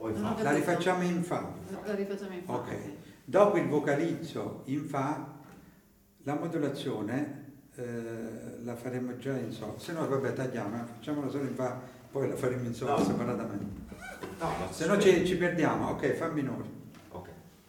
in Non ho fa. capito. La rifacciamo in fa. La rifacciamo in fa. Ok. Dopo il vocalizzo in fa, la modulazione la faremo già in sol. Se no, vabbè, tagliamo, facciamola solo in fa, poi la faremo in sol No. separatamente. No, ma Se no ci perdiamo. Ok, fa minore. Ok.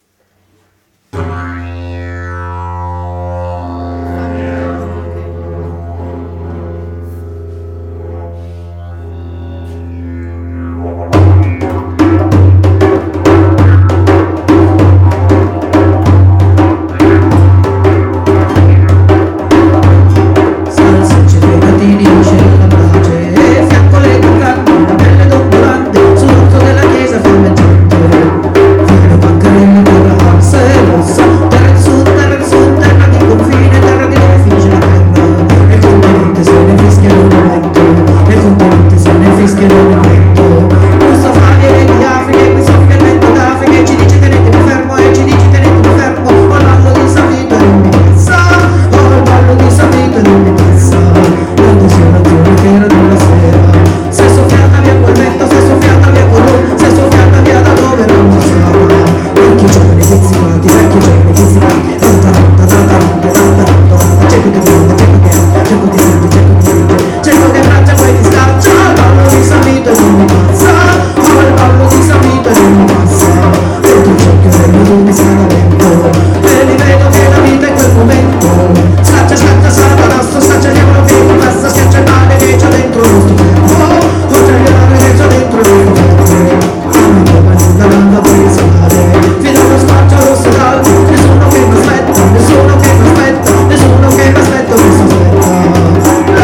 Salsa, cereatini, miscela, brace, fianco le cantanti, la pelle dondolante, sull'orto della chiesa fiammeggiante. Fiore, bancarella, terra arsa e rossa, terra del sud, terra di confine, terra di dove finisce la terra. E il continente se ne fischia l'ornamento, e il continente se ne fischia l'ornamento. Questo faglie di Africa, e qui soffia il vento d'Africa, e ci dice tenetemi fermo, e ci dice tenetemi fermo. Ho il ballo di Savito e non mi passa, ho il ballo di Savito e non mi passa. La desolazione che era della sera, se è soffiata via quel vento, se è soffiata via colui, se è soffiata via da dove non lo sa. Vecchi giovani pizzicati, vecchi giovani pizzicati, tanta rotta, cerco di prendere, cerco di piangere, cerco che braccia poi ti scaccia. Il ballo di Savito e non mi passa, ho il ballo di Savito e non mi passa. Dentro il cerchio vedo mi sarà lento, e li vedo che la vita è quel momento. Scaccia, salvanasto, scaccia il diavolo che ti passa, schiaccia il male che c'è dentro lo stupendo, oltre il male che c'è dentro lo stupendo. Una bomba lunga puoi risale, fino allo spaccio rosso d'alto, nessuno che mi aspetta, nessuno che mi aspetta, nessuno che mi aspetta, che si aspetta.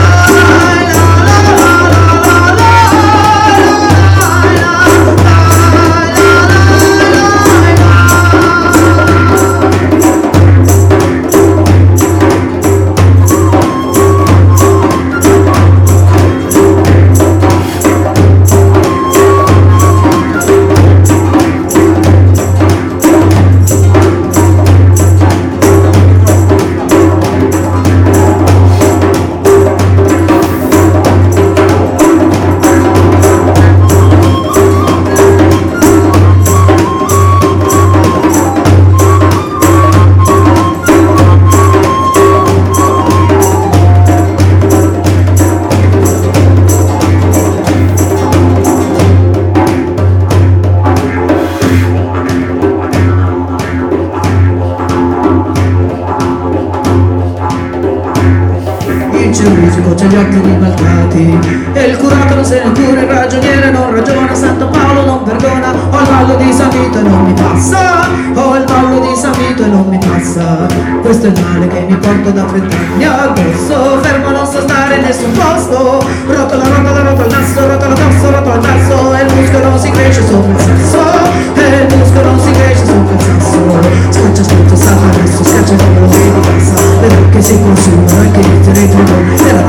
Il musico c'ha gli occhi ribaltati e il curato non se ne cura, il ragioniere non ragiona, Santo Paolo non perdona. Ho il ballo di Savito e non mi passa, ho il ballo di Savito e non mi passa. Questo è il male che mi porto da 30 anni addosso, fermo non so stare in nessun posto. Rotola il nasso, rotola il nasso, e il muscolo non si cresce sopra il sasso, e il muscolo non si cresce sopra il sasso. Scaccia tutto, salva adesso, scaccia il diavolo che ti passa, le bocche si consumano e che inizia i tribuni. Della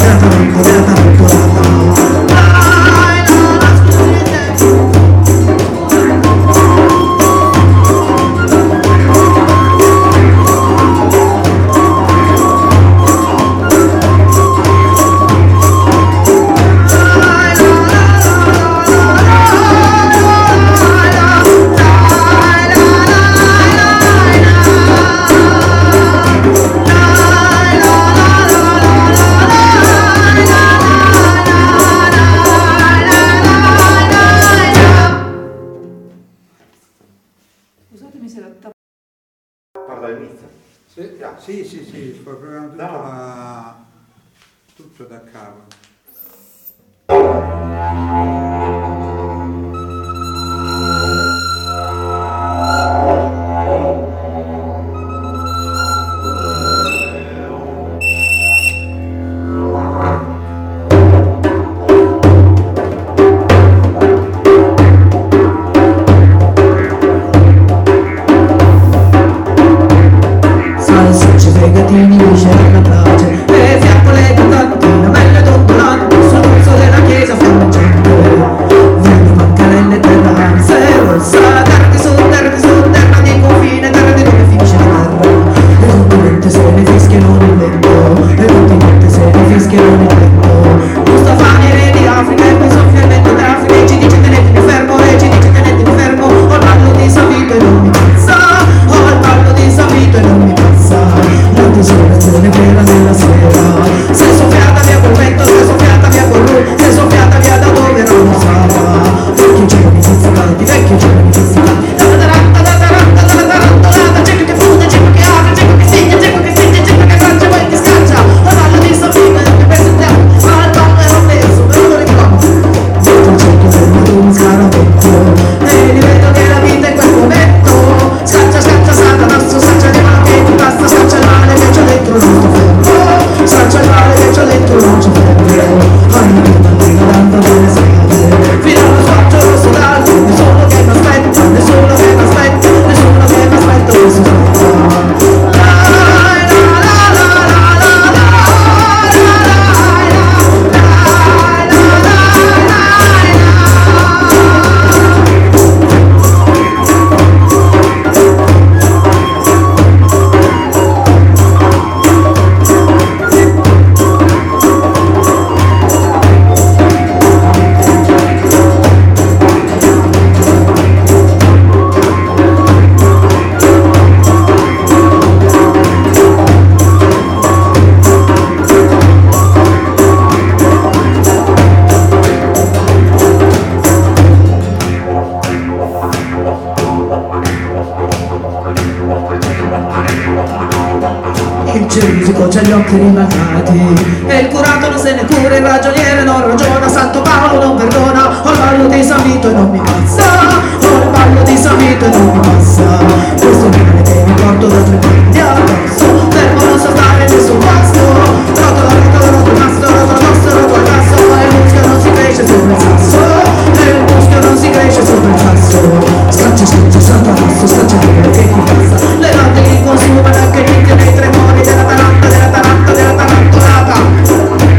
Scusatemi se la tappo. Parla all'inizio. Sì, proviamo tutto, No. tutto da capo. salsa, cereatini, miscela, brace, e fianco le cantanti, la pelle dondolante, sul dorso della chiesa fiammeggiante. musico c'ha gli occhi ribaltati e il curato non se ne cura, il ragioniere non ragiona, Santo Paolo non perdona, ho il ballo di San Vito e non mi passa, ho il ballo di San Vito e non mi passa, questo male che mi porto da 3 quinti addosso, fermo non so stare nessun guasto, rotola, rotola, rotola, rotola, rotola, tasso, ma il muschio non si cresce sopra il sasso, e il muschio non si cresce sopra il sasso, scaccia, scaccia, Sant'Asso, scaccia quello che ti passa, le notte che consumano anche i nicchia dei tremori della taranta, della taranta, della tarantolata.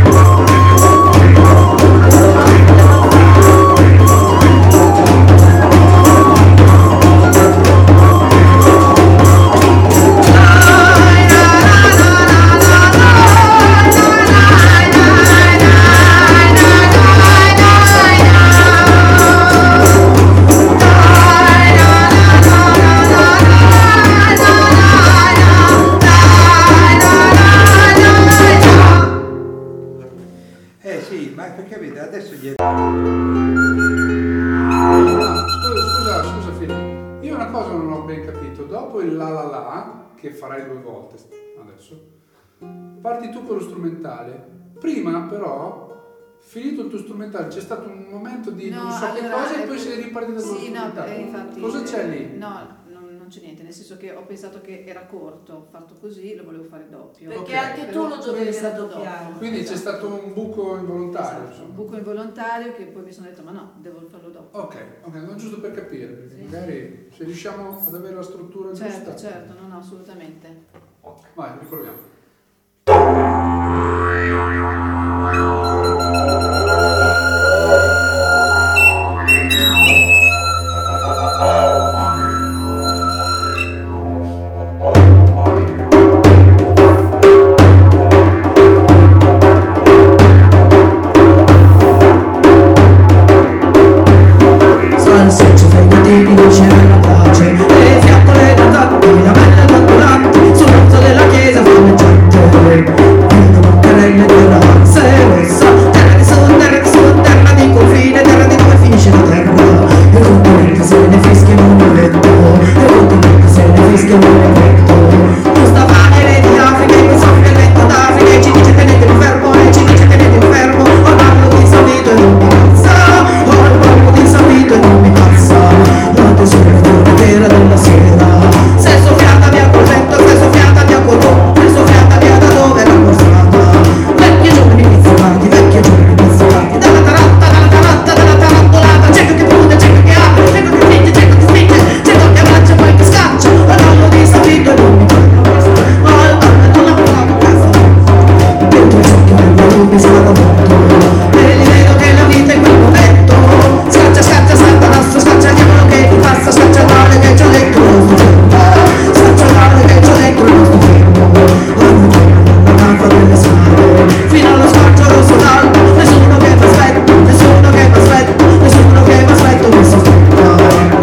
Sì, ma perché vedi, adesso gli Scusa Filippo, io una cosa non ho ben capito, dopo il la la la, che farai 2 volte adesso, parti tu con lo strumentale, prima però, finito il tuo strumentale, c'è stato un momento di non so che cosa e poi sei ripartito con lo Sì, no, strumentale. infatti. Cosa c'è lì? No, non c'è niente, nel senso che ho pensato che era corto, fatto così, lo volevo fare doppio. Perché Ok. anche tu lo dovevi stato raddoppiare. Quindi c'è stato un buco involontario, Esatto, insomma. un buco involontario che poi mi sono detto ma no, devo farlo dopo. Ok, non giusto per capire, perché Sì. magari se riusciamo ad avere la struttura Certo, giusta. certo, no, assolutamente. Vai, riproviamo. Salsiccio, fegatini, c'è la pace e fiaccole da tanti, la bella tanturanti sull'orzo della chiesa fumeggiante vedo bancarelle terra rossa e rossa, terra di su, terra di confine, terra di dove finisce la terra e continente se ne fischiano un vento e continente se ne fischiano un vento Mustafa è re di Africa e poi soffia il vento d'Africa e ci dice tenetevi fermo e ci dice tenetevi fermo ho il ballo di San Vito e non mi passa ho il ballo di San Vito e non mi passa la tesura vera della sera se soffiata via col vento se soffiata via col vento se soffiata via da dove era mostrata vecchi giovani pizzicati dalla taranta dalla tarantolata cieco che chiude cieco che apre cieco che spinge cieco che abbraccia poi che scaccia ho il ballo di San Vito e non mi passa ho il ballo e non la passa dentro i occhi del ballo mi stava molto e li vedo che la vita è quel momento scaccia Sant'Asso scaccia il diavolo che ti passa scaccia il male che c'ho dentro il nostro fermo scaccia il male che c'ho dentro il nostro fermo la tanfa delle scale fino allo squarcio rosso d'alto nessuno che m'aspetta nessuno che m'aspetta nessuno che m'aspetta mi sospetta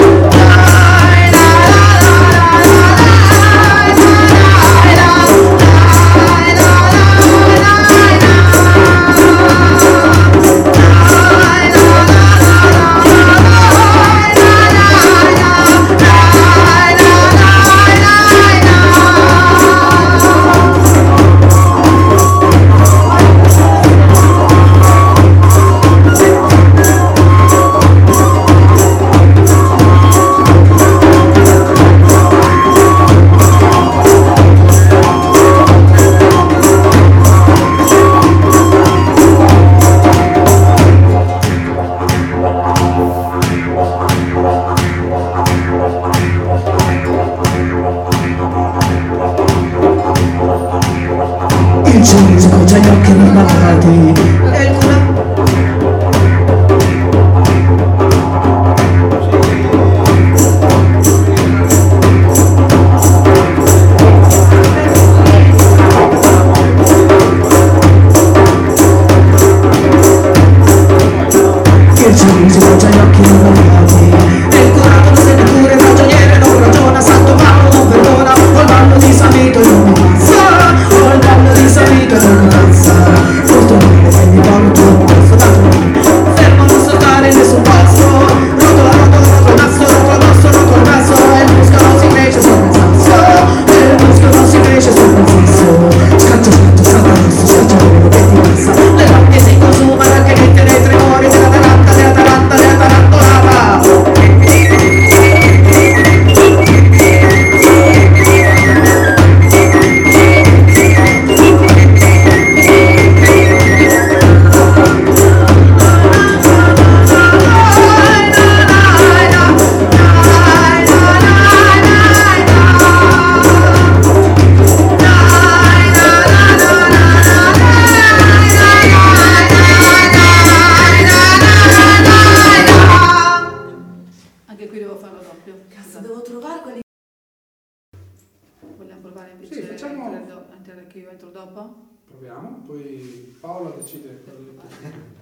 il cinismo c'ha gli occhi ribaltati e il cura il cinismo c'ha gli occhi ribaltati e il curato non se ne cura il ragioniere non ragiona Santo Paolo non perdona ho il ballo di San Vito e non mi passa ho il ballo di San Vito e non mi passa questo male qui devo farlo doppio. Cazzo, devo trovare quelli. Vogliamo provare invece Sì, facciamo- entrare che io entro dopo? Proviamo, poi Paola decide quello che...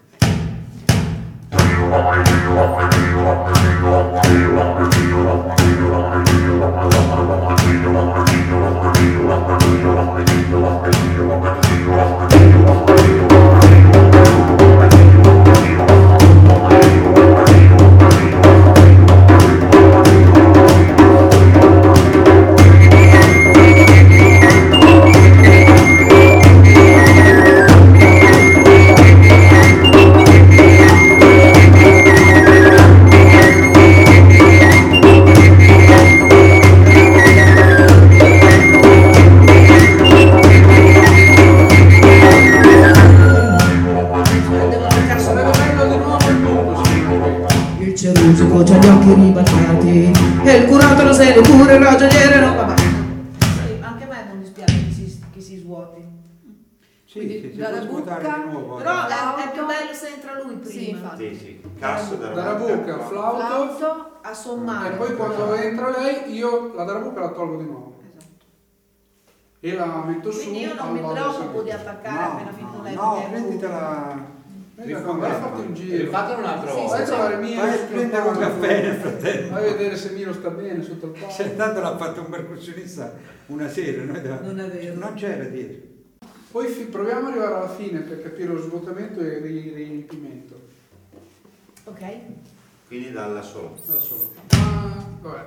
Il cerusico c'ha gli occhi ribaltati e il curatore se ne cura il ragioniere non va mai. Sì, anche a me non dispiace che si svuoti. Sì, Quindi sì, si dalla può svuotare bucca, di nuovo. Però Flauto. è più bello se entra lui prima. Sì, infatti. Sì, sì. Casso dalla Darabucca, flauto, Flauto. A sommare. e poi quando entra lei, io la Darabucca la tolgo di nuovo. Esatto. E la metto su. Quindi io non al mi modo preoccupo di seguente. attaccare appena finito lei. No, perché- prenditela. Vai a farti un giro. Fatelo un altro Sì, volta. Vai a trovare Milo. Vai a sotto il prendere un palco. caffè nel frattempo. Vai a vedere se Milo sta bene sotto il palco. Se tanto l'ha fatto un percussionista una sera, noi Non è vero. non c'era dietro. Poi proviamo ad arrivare alla fine per capire lo svuotamento e il riempimento. Ok? Quindi dalla sola. Da solo. Vabbè.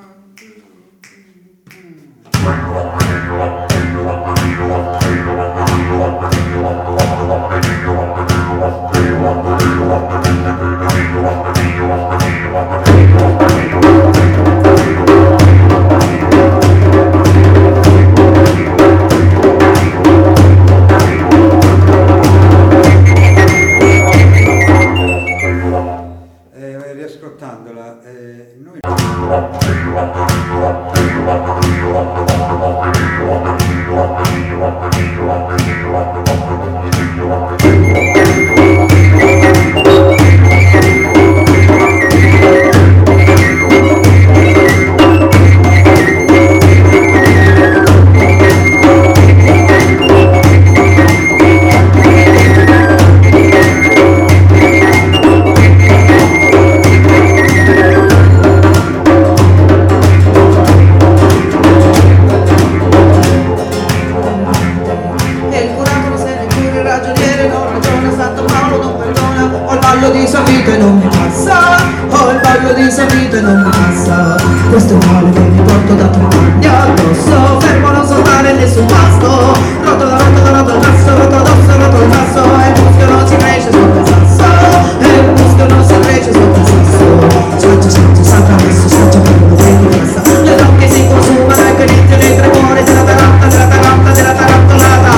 Riascoltandola, noi E il curatore se ne cura il ragioniere non ragiona, Santo Paolo non perdona. Ho il ballo di San Vito e non mi passa, ho il ballo di San Vito e non mi passa. Questo è un male che mi porto da 3 anni addosso, fermo non saltare nessun pasto. Rotola, rotola, rotola il tasso, rotola addosso, rotola il tasso. E il muschio non si cresce sotto il sasso, e il muschio non si cresce sotto il sasso. Saccia, saccia, sacca adesso, saccia per lo prendi passa. Le donne si consumano e che iniziano i tremori della taranta, della taranta, della tarantolata.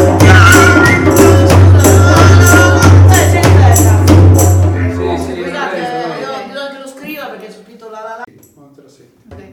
Sei bella. Sì, sì, Scusate, lei, io bisogna che lo scriva perché c'è scritto la la la. Quanto la senti? Ok.